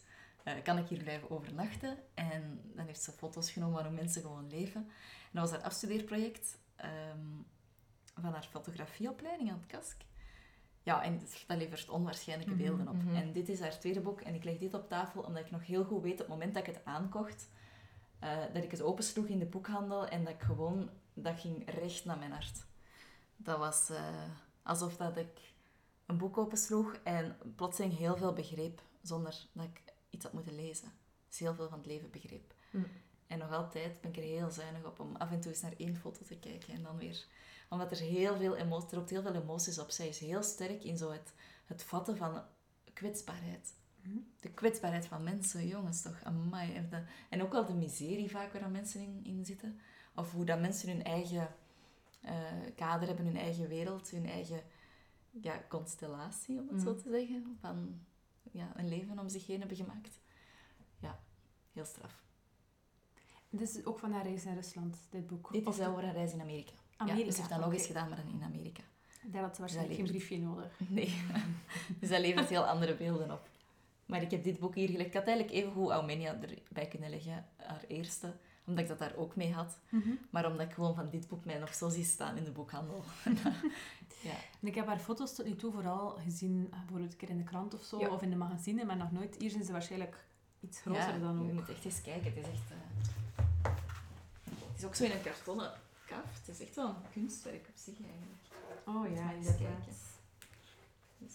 kan ik hier blijven overnachten? En dan heeft ze foto's genomen van hoe mensen gewoon leven. En dat was haar afstudeerproject van haar fotografieopleiding aan het KASK. Ja, en dat levert onwaarschijnlijke beelden op. Mhm. En dit is haar tweede boek. En ik leg dit op tafel omdat ik nog heel goed weet, op het moment dat ik het aankocht, dat ik het opensloeg in de boekhandel en dat ging recht naar mijn hart. Dat was alsof dat ik een boek opensloeg en plotseling heel veel begreep, zonder dat ik iets had moeten lezen. Dus heel veel van het leven begreep. Mm. En nog altijd ben ik er heel zuinig op om af en toe eens naar 1 foto te kijken en dan weer... Omdat er heel veel emoties op. Zij is heel sterk in zo het vatten van kwetsbaarheid. De kwetsbaarheid van mensen, jongens toch. Amai. En ook wel de miserie vaak waar mensen in zitten. Of hoe dat mensen hun eigen kader hebben, hun eigen wereld, hun eigen constellatie, om het zo te zeggen. Van een leven om zich heen hebben gemaakt. Ja, heel straf. Dit is ook van haar reis naar Rusland, dit boek. Dit is over haar reis in Amerika. Amerika, Ja, dus ze heeft dat nog oké. eens gedaan, maar dan in Amerika. Daar had ze waarschijnlijk geen briefje nodig. Nee. Dus dat levert heel andere beelden op. Maar ik heb dit boek hier gelegd. Ik had eigenlijk even goed Aumenia erbij kunnen leggen, haar eerste. Omdat ik dat daar ook mee had. Maar omdat ik gewoon van dit boek mij nog zo zie staan in de boekhandel. Ja. En ik heb haar foto's tot nu toe vooral gezien, bijvoorbeeld een keer in de krant of zo, Ja. of in de magazine, maar nog nooit. Hier zijn ze waarschijnlijk iets groter dan Je ook. moet echt eens kijken. Het is echt... Het is ook zo in een kartonnen kaft. Het is echt wel een kunstwerk op zich eigenlijk. Oh Moet ja, maar eens inderdaad. kijken. Dus...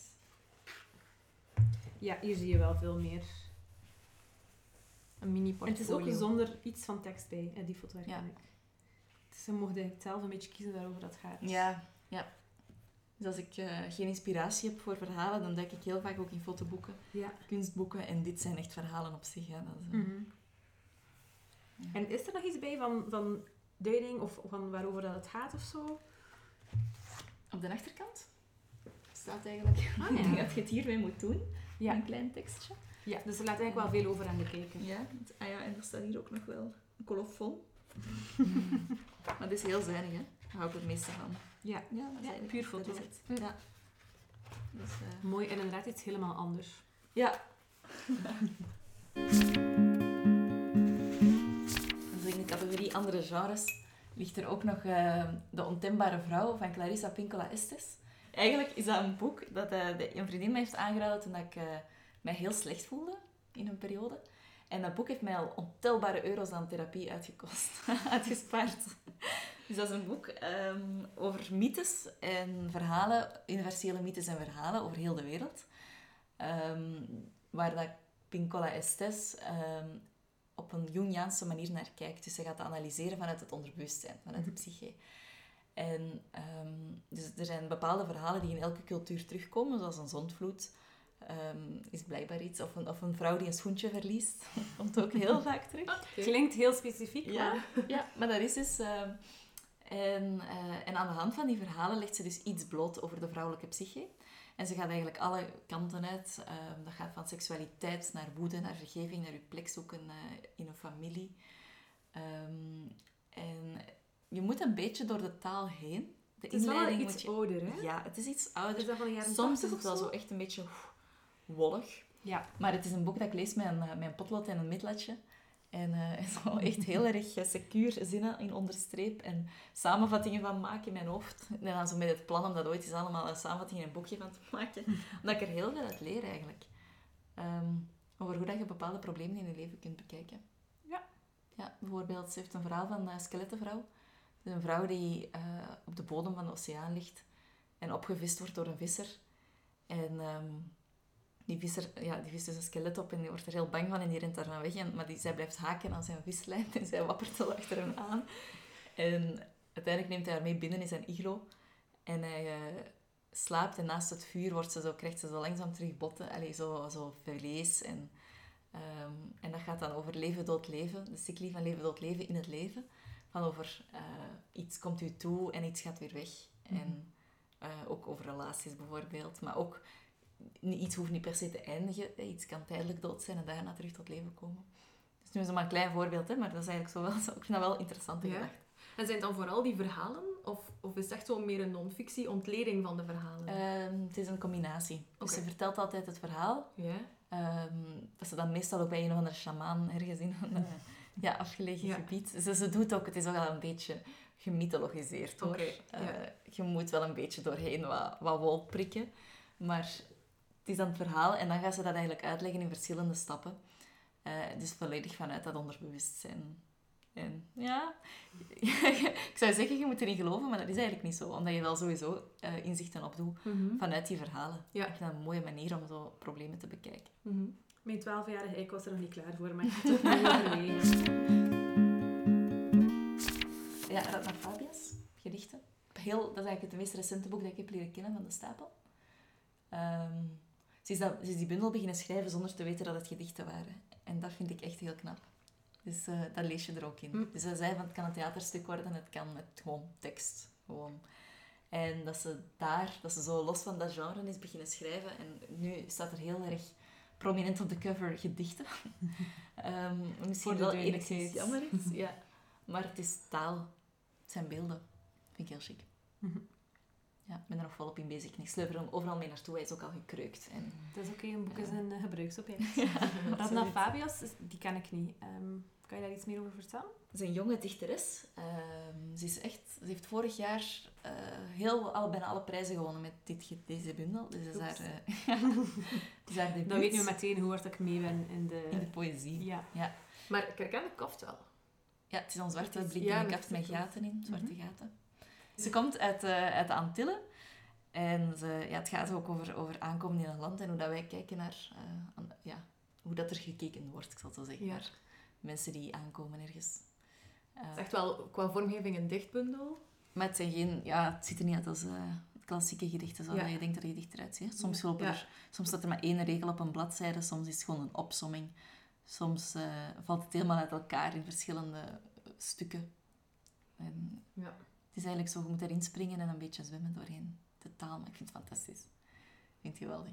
Ja, hier zie je wel veel meer. Een mini En portfolio. het is ook zonder iets van tekst bij, die foto herken Ja. ik. Dus je mocht eigenlijk zelf een beetje kiezen waarover dat gaat. Ja. Dus als ik geen inspiratie heb voor verhalen, dan duik ik heel vaak ook in fotoboeken, Ja. kunstboeken. En dit zijn echt verhalen op zich. Ja. Dat is, Mhm. En is er nog iets bij van duiding of van waarover dat het gaat of zo? Op de achterkant staat eigenlijk... Ah, Ik ja. denk dat je het hiermee moet doen. Ja. Een klein tekstje. Ja, dus er laat eigenlijk wel veel over aan de kijker. Ja. En er staat hier ook nog wel een colofon. Maar dit is heel zuinig, hè. Daar hou ik het meeste van. Ja, Ja, dat is Ja, eigenlijk- puur dat foto. is het. Ja. Dus, mooi en inderdaad iets helemaal anders. ja. Dus in de categorie andere genres ligt er ook nog De Ontembare Vrouw van Clarissa Pinkola Estes. Eigenlijk is dat een boek dat een vriendin mij heeft aangeraden toen ik mij heel slecht voelde in een periode. En dat boek heeft mij al ontelbare euro's aan therapie uitgespaard. Dus dat is een boek over mythes en verhalen, universele mythes en verhalen over heel de wereld. Waar dat Pinkola Estes op een Jungiaanse manier naar kijkt. Dus ze gaat het analyseren vanuit het onderbewustzijn, vanuit de psyche. En dus er zijn bepaalde verhalen die in elke cultuur terugkomen, zoals een zondvloed. Is blijkbaar iets. Of een vrouw die een schoentje verliest. Komt ook heel vaak terug. Klinkt heel specifiek, Ja, maar dat is dus... En aan de hand van die verhalen legt ze dus iets bloot over de vrouwelijke psyche. En ze gaat eigenlijk alle kanten uit. Dat gaat van seksualiteit naar woede, naar vergeving, naar je plek zoeken in een familie. En je moet een beetje door de taal heen. De Het is wel inleiding iets moet je... ouder, hè? Ja, het is iets ouder. Is dat van de jaren Soms 80 is het wel of zo echt een beetje wollig. Ja. Maar het is een boek dat ik lees met een potlood en een midlatje. En zo echt heel erg secuur zinnen in onderstreep en samenvattingen van maken in mijn hoofd. En dan zo met het plan om dat ooit eens allemaal een samenvatting in een boekje van te maken. Omdat ik er heel veel uit leer eigenlijk. Over hoe dat je bepaalde problemen in je leven kunt bekijken. Ja, bijvoorbeeld, ze heeft een verhaal van een skelettenvrouw. Dus een vrouw die op de bodem van de oceaan ligt en opgevist wordt door een visser. En die visser die vist dus een skelet op en die wordt er heel bang van en die rent daarvan weg. Maar zij blijft haken aan zijn vislijn en zij wappert al achter hem aan. En uiteindelijk neemt hij haar mee binnen in zijn iglo. En hij slaapt en naast het vuur krijgt ze zo langzaam terug botten. Allee, zo vlees. En dat gaat dan over leven, dood, leven. De cycli van leven, dood, leven in het leven. Van over iets komt u toe en iets gaat weer weg. En ook over relaties bijvoorbeeld. Maar ook... Iets hoeft niet per se te eindigen. Iets kan tijdelijk dood zijn en daarna terug tot leven komen. Dus nu is het maar een klein voorbeeld, hè, maar dat is eigenlijk ik vind dat wel interessante gedachte. En zijn het dan vooral die verhalen? Of is het echt zo meer een non-fictie, ontleding van de verhalen? Het is een combinatie. Dus Oké. ze vertelt altijd het verhaal. Ja. Dat ze dan meestal ook bij een of andere shamaan ergens in een afgelegen gebied. Ze doet ook, het is ook al een beetje gemythologiseerd hoor. Je moet wel een beetje doorheen wat wol prikken. Maar het is dan het verhaal en dan gaat ze dat eigenlijk uitleggen in verschillende stappen. Dus volledig vanuit dat onderbewustzijn. En ja, ik zou zeggen, je moet erin geloven, maar dat is eigenlijk niet zo. Omdat je wel sowieso inzichten opdoet vanuit die verhalen. Ja. Ik vind dat een mooie manier om zo problemen te bekijken. Mijn 12-jarige ik was er nog niet klaar voor, maar ik heb het ook niet overwegen. Ja, Radna Fabias, gedichten. Dat is eigenlijk het meest recente boek dat ik heb leren kennen van de stapel. Ze is die bundel beginnen schrijven zonder te weten dat het gedichten waren. En dat vind ik echt heel knap. Dus dat lees je er ook in. Dus zij zei van, het kan een theaterstuk worden, het kan met gewoon tekst. Gewoon. En dat ze zo los van dat genre is beginnen schrijven. En nu staat er heel erg prominent op de cover gedichten. Misschien wel enigszins jammer is. Ja. Maar het is taal. Het zijn beelden. Vind ik heel chic. Ja, ik ben er nog volop in bezig. En ik sleuver hem overal mee naartoe. Hij is ook al gekreukt. En... Dat is oké, een boek is een gebruiksobject. Ja, Radna Fabias, die ken ik niet. Kan je daar iets meer over vertellen? Ze is een jonge dichteres. Ze heeft vorig jaar bijna alle prijzen gewonnen met deze bundel. Dus is haar debuut. Dan weten we meteen hoe hard ik mee ben in de poëzie. Ja. Maar ik herken de kaft wel. Ja, het is een zwarte blinkende kaft met gaten in, zwarte gaten. Ze komt uit de Antillen. En het gaat ook over aankomen in een land en hoe dat wij kijken naar... hoe dat er gekeken wordt, ik zal het zo zeggen. Naar mensen die aankomen ergens. Het is echt wel qua vormgeving een dichtbundel. Maar het ziet er niet uit als klassieke gedichten, zoals je denkt dat je gedicht eruit ziet. Soms staat er maar één regel op een bladzijde, soms is het gewoon een opsomming. Soms valt het helemaal uit elkaar in verschillende stukken. En het is eigenlijk zo, je moet erin springen en een beetje zwemmen doorheen de taal. Maar ik vind het fantastisch. Ik vind het geweldig.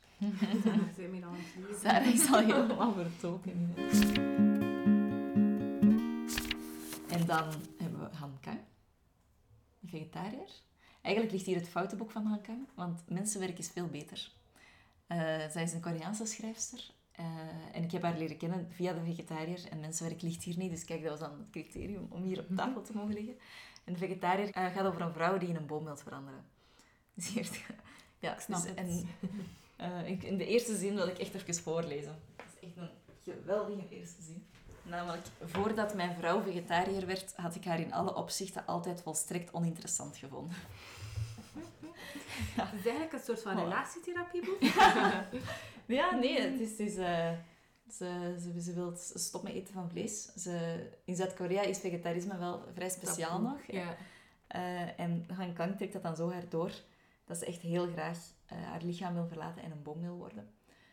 Sarah is al helemaal vertrokken. En dan hebben we Han Kang, een vegetariër. Eigenlijk ligt hier het foute boek van Han Kang, want mensenwerk is veel beter. Zij is een Koreaanse schrijfster. En ik heb haar leren kennen via de vegetariër. En mensenwerk ligt hier niet, dus kijk, dat was dan het criterium om hier op tafel te mogen liggen. En de vegetariër gaat over een vrouw die in een boom wil veranderen. Dus eerst, ik snap het. En in de eerste zin wil ik echt even voorlezen. Dat is echt een geweldige eerste zin. Namelijk, voordat mijn vrouw vegetariër werd, had ik haar in alle opzichten altijd volstrekt oninteressant gevonden. Het is eigenlijk een soort van relatietherapieboek. Ja, nee, het is... Ze wil stoppen met eten van vlees. In Zuid-Korea is vegetarisme wel vrij speciaal nog. Ja. En Han Kang trekt dat dan zo hard door dat ze echt heel graag haar lichaam wil verlaten en een boom wil worden.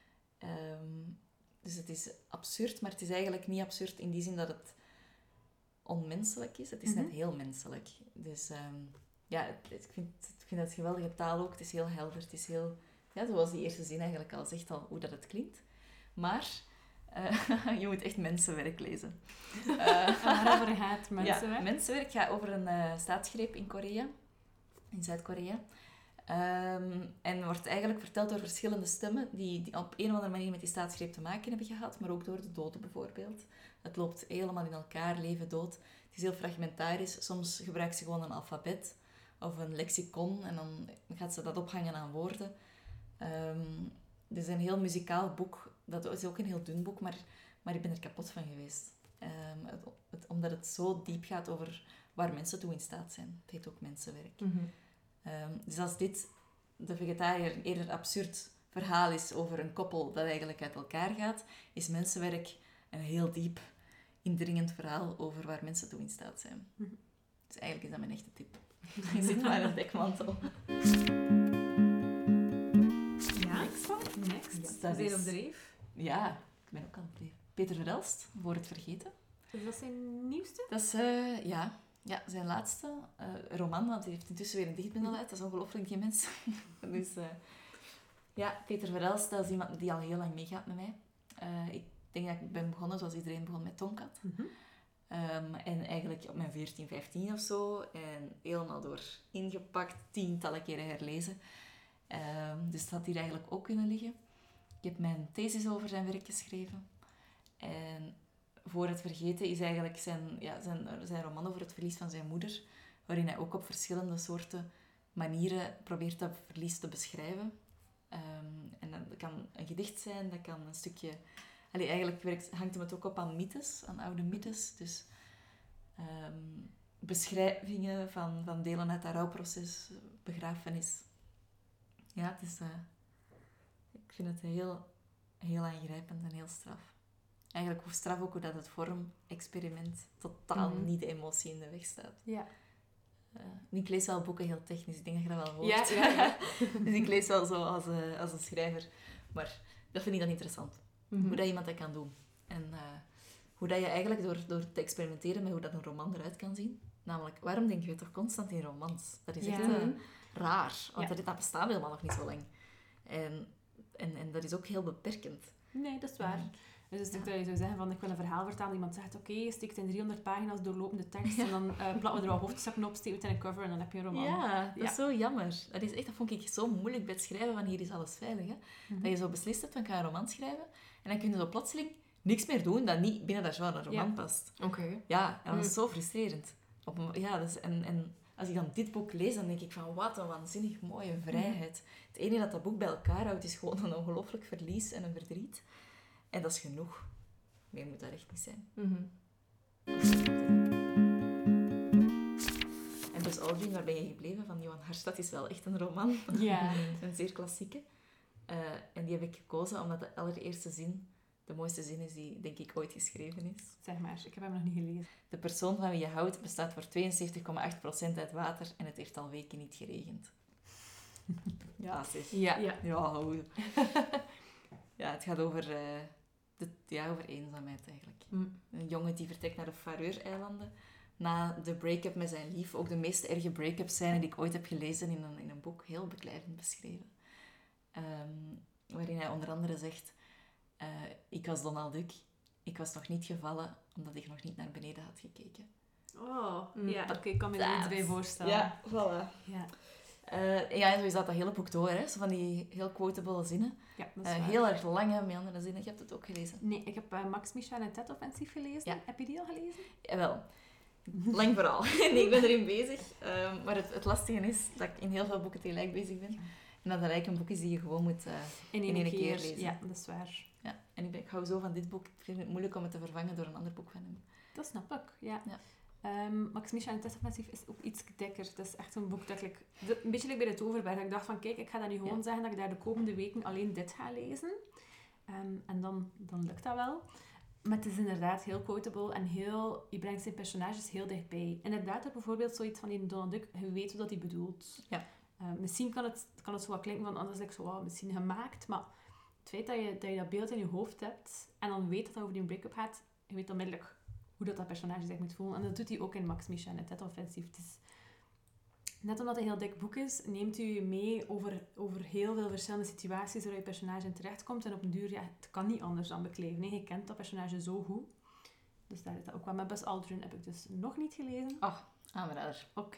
Dus het is absurd, maar het is eigenlijk niet absurd in die zin dat het onmenselijk is. Het is net heel menselijk. Dus ik vind dat geweldige taal ook. Het is heel helder. Het is heel... Ja, zoals die eerste zin eigenlijk al zegt, hoe dat het klinkt. Maar je moet echt mensenwerk lezen. Waarover gaat mensenwerk? Ja, mensenwerk gaat over een staatsgreep in Korea. In Zuid-Korea. En wordt eigenlijk verteld door verschillende stemmen die op een of andere manier met die staatsgreep te maken hebben gehad, maar ook door de doden bijvoorbeeld. Het loopt helemaal in elkaar, leven, dood. Het is heel fragmentarisch. Soms gebruikt ze gewoon een alfabet of een lexicon en dan gaat ze dat ophangen aan woorden. Het is een heel muzikaal boek. Dat is ook een heel dun boek, maar ik ben er kapot van geweest. Omdat het zo diep gaat over waar mensen toe in staat zijn. Het heet ook mensenwerk. Dus als dit, de vegetariër, een eerder absurd verhaal is over een koppel dat eigenlijk uit elkaar gaat, is mensenwerk een heel diep, indringend verhaal over waar mensen toe in staat zijn. Dus eigenlijk is dat mijn echte tip. Je zit maar een dekmantel. Ja, next. Dat We zijn is- op dreef. Ja, ik ben ook al op dreef. Peter Verelst, Voor het vergeten. Is dat zijn nieuwste? Dat is, zijn laatste roman, want hij heeft intussen weer een dichtbundel uit. Dat is ongelooflijk, die mens. Dus, Peter Verelst, dat is iemand die al heel lang meegaat met mij. Ik denk dat ik ben begonnen zoals iedereen begon met Tonkat. En eigenlijk op mijn 14, 15 of zo. En helemaal door ingepakt, tientallen keren herlezen. Dus dat had hier eigenlijk ook kunnen liggen. Ik heb mijn thesis over zijn werk geschreven. En Voor het vergeten is eigenlijk zijn roman over het verlies van zijn moeder, waarin hij ook op verschillende soorten manieren probeert dat verlies te beschrijven. En dat kan een gedicht zijn, dat kan een stukje... eigenlijk hangt hem het ook op aan mythes, aan oude mythes. Dus beschrijvingen van delen uit dat rouwproces, begrafenis. Ja, het is... ik vind het heel, heel aangrijpend en heel straf. Eigenlijk hoe straf ook hoe dat het vorm-experiment totaal niet de emotie in de weg staat. Ja. Ik lees wel boeken heel technisch, ik denk dat je dat wel hoort. Ja. Dus ik lees wel zo als een schrijver. Maar dat vind ik dan interessant. Hoe dat iemand dat kan doen. En hoe dat je eigenlijk door te experimenteren met hoe dat een roman eruit kan zien. Namelijk, waarom denken we toch constant in romans? Dat is echt raar. Want dat bestaat helemaal nog niet zo lang. En dat is ook heel beperkend. Nee, dat is waar. Dus een stuk dat je zou zeggen van, ik wil een verhaal vertellen. Iemand zegt, oké, steek het in 300 pagina's doorlopende tekst. En dan plakken we er wat hoofdstukken op, steek het in een cover en dan heb je een roman. Ja, dat is zo jammer. Dat vond ik zo moeilijk bij het schrijven van Hier is alles veilig. Hè? Dat je zo beslist hebt van, ik ga een roman schrijven. En dan kun je zo plotseling niks meer doen dat niet binnen dat genre roman past. Oké. Ja, en dat is zo frustrerend. En als ik dan dit boek lees, dan denk ik van, wat een waanzinnig mooie vrijheid. Het enige dat boek bij elkaar houdt, is gewoon een ongelooflijk verlies en een verdriet. En dat is genoeg. Meer moet dat echt niet zijn. En dus Audrey, waar ben je gebleven? Van Johan Harstad is wel echt een roman. Ja. Een zeer klassieke. En die heb ik gekozen omdat de allereerste zin de mooiste zin is die, denk ik, ooit geschreven is. Zeg maar, ik heb hem nog niet gelezen. De persoon van wie je houdt bestaat voor 72,8% uit water en het heeft al weken niet geregend. Ja, zeg. Ja. Ja, het gaat over eenzaamheid eigenlijk. Een jongen die vertrekt naar de Faroe-eilanden na de break-up met zijn lief. Ook de meest erge break-ups zijn die ik ooit heb gelezen in een boek, heel beklijvend beschreven. Waarin hij onder andere zegt... ik was Donald Duck. Ik was nog niet gevallen, omdat ik nog niet naar beneden had gekeken. Oh, ja. Oké, ik kan me er iets bij voorstellen. Ja, voilà. Ja. En zo is dat hele boek door, hè. Zo van die heel quotable zinnen. Ja, dat is waar. Heel erg lange, meanderde zinnen. Je hebt het ook gelezen. Nee, ik heb Max Micha en Ted Offensief gelezen. Ja. Heb je die al gelezen? Jawel. Lang verhaal. Nee, ik ben erin bezig. Maar het lastige is dat ik in heel veel boeken tegelijk bezig ben. En dat eigenlijk een boek is die je gewoon moet in één keer lezen. Ja, dat is waar. Ja. En ik hou zo van dit boek. Ik vind het moeilijk om het te vervangen door een ander boek van hem. Dat snap ik, ja. Max Micha en Ted Offensief is ook iets dikker. Het is echt een boek dat ik... Een beetje like bij de Toverberg. Ik dacht van, kijk, ik ga dat nu gewoon zeggen dat ik daar de komende weken alleen dit ga lezen. En dan lukt dat wel. Maar het is inderdaad heel quotable en je brengt zijn personages heel dichtbij. Inderdaad, heb bijvoorbeeld zoiets van die Donald Duck, je weet wat hij bedoelt. Ja. Misschien kan het zo wat klinken van, anders is zo misschien gemaakt, maar het feit dat je dat beeld in je hoofd hebt en dan weet dat het over die break-up gaat, je weet onmiddellijk hoe dat personage zich moet voelen. En dat doet hij ook in Max Micha en Ted Offensief. Het is, net omdat het een heel dik boek is, neemt u je mee over heel veel verschillende situaties waar je personage in terechtkomt. En op een duur, het kan niet anders dan beklijven. Nee, je kent dat personage zo goed. Dus daar is dat ook wel. Maar Buzz Aldrin heb ik dus nog niet gelezen. Aanrader. Oké.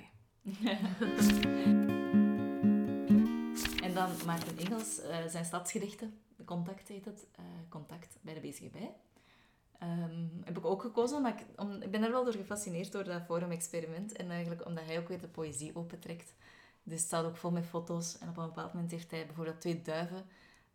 En dan Maarten Engels, zijn stadsgedichten. Contact heet het. Contact bij de Bezige Bij. Heb ik ook gekozen, maar ik ben er wel door gefascineerd door dat forum-experiment. En eigenlijk omdat hij ook weer de poëzie opentrekt. Dus het staat ook vol met foto's. En op een bepaald moment heeft hij bijvoorbeeld 2 duiven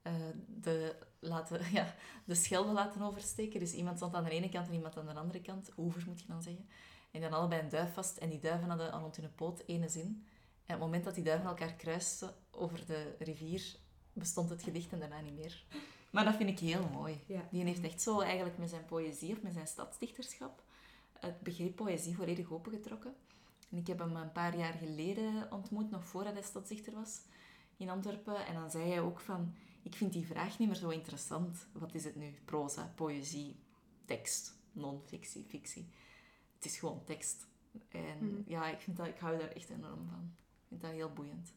de Schelde laten oversteken. Dus iemand stond aan de ene kant en iemand aan de andere kant. Oevers moet je dan zeggen. En dan allebei een duif vast. En die duiven hadden aan rond hun poot 1 zin. En op het moment dat die duiven elkaar kruisten over de rivier, bestond het gedicht en daarna niet meer. Maar dat vind ik heel mooi. Ja. Die heeft echt zo eigenlijk met zijn poëzie of met zijn stadsdichterschap het begrip poëzie volledig opengetrokken. En ik heb hem een paar jaar geleden ontmoet, nog voordat hij stadsdichter was, in Antwerpen. En dan zei hij ook van, ik vind die vraag niet meer zo interessant. Wat is het nu? Proza, poëzie, tekst, non-fictie, fictie. Het is gewoon tekst. En ik hou daar echt enorm van. Ik vind dat heel boeiend.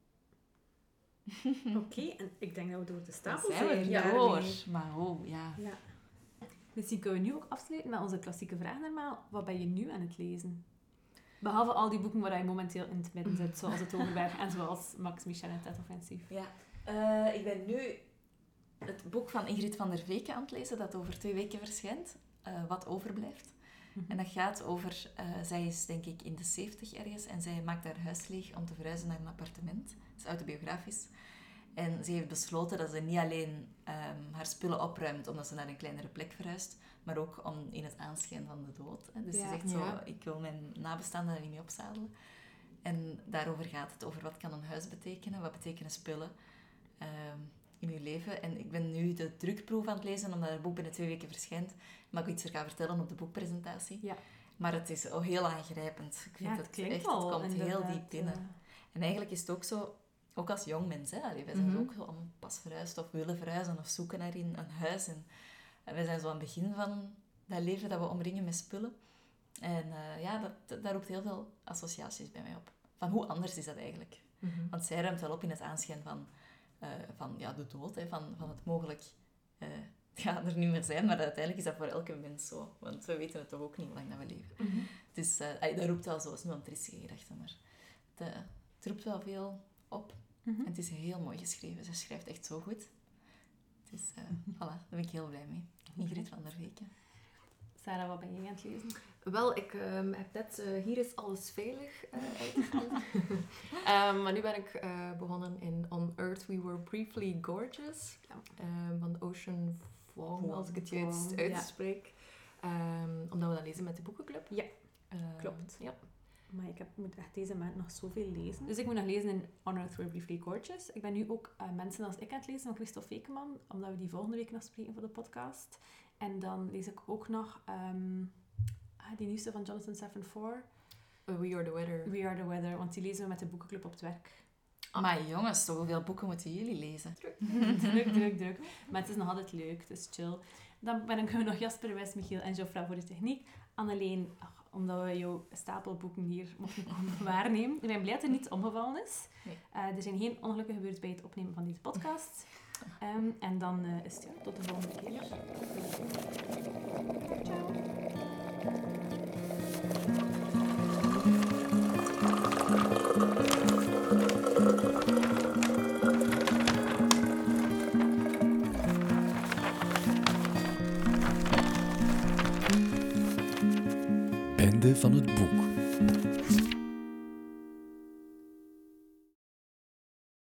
Oké, en ik denk dat we door de stapel zijn. We door. Maar ja. Misschien kunnen we nu ook afsluiten met onze klassieke vraag normaal. Wat ben je nu aan het lezen? Behalve al die boeken waar je momenteel in het midden zit, zoals het Toverberg en zoals Max Micha en Ted Offensief. Ja. Ik ben nu het het boek van Ingrid van der Veken aan het lezen, dat over 2 weken verschijnt. Wat overblijft. En dat gaat over... zij is denk ik in de 70 ergens en zij maakt haar huis leeg om te verhuizen naar een appartement. Het is autobiografisch. En ze heeft besloten dat ze niet alleen haar spullen opruimt omdat ze naar een kleinere plek verhuist, maar ook om in het aanschijn van de dood. Hè. Dus ze zegt zo, ik wil mijn nabestaanden daar niet mee opzadelen. En daarover gaat het, over wat kan een huis betekenen, wat betekenen spullen in je leven. En ik ben nu de drukproef aan het lezen, omdat het boek binnen 2 weken verschijnt, maar ik iets er ga vertellen op de boekpresentatie. Ja. Maar het is heel aangrijpend. Ik vind het klinkt echt, wel, het komt inderdaad, heel diep binnen. En eigenlijk is het ook zo, ook als jong mens, hè, wij zijn ook zo pas verhuisd of willen verhuizen of zoeken naar een huis. En wij zijn zo aan het begin van dat leven dat we omringen met spullen. En dat roept heel veel associaties bij mij op. Van hoe anders is dat eigenlijk? Want zij ruimt wel op in het aanschijn van de dood, hè, van het mogelijk er niet meer zijn. Maar uiteindelijk is dat voor elke mens zo. Want we weten het toch ook niet hoe lang dat we leven. Dus dat roept wel zo, het is nu een triestige gedachte, maar het roept wel veel op. En het is heel mooi geschreven. Ze schrijft echt zo goed. Dus voilà, daar ben ik heel blij mee. Ingrid van der Veken. Sarah, wat ben jij aan het lezen? Wel, ik heb net Hier is alles veilig uitgekomen. Maar nu ben ik begonnen in On Earth We Were Briefly Gorgeous. Van Ocean Vuong, als ik het juist uitspreek. Omdat we dat lezen met de boekenclub. Ja, klopt. Ja. Maar ik moet echt deze maand nog zoveel lezen. Dus ik moet nog lezen in On Earth We're Briefly Gorgeous. Ik ben nu ook Mensen als ik aan het lezen van Christophe Fekeman, omdat we die volgende week nog spreken voor de podcast. En dan lees ik ook nog die nieuwste van Jonathan Safran Foer. We Are The Weather. We Are The Weather, want die lezen we met de boekenclub op het werk. Maar jongens, toch hoeveel boeken moeten jullie lezen? Druk. Maar het is nog altijd leuk, het is chill. Dan ben ik nog Jasper West, Michiel en Geoffra voor de techniek. Anneleen, omdat we jouw stapelboeken hier mochten komen waarnemen. Ik ben blij dat er niets omgevallen is. Nee. Er zijn geen ongelukken gebeurd bij het opnemen van deze podcast. En dan is het tot de volgende keer. Ciao. Einde van het boek.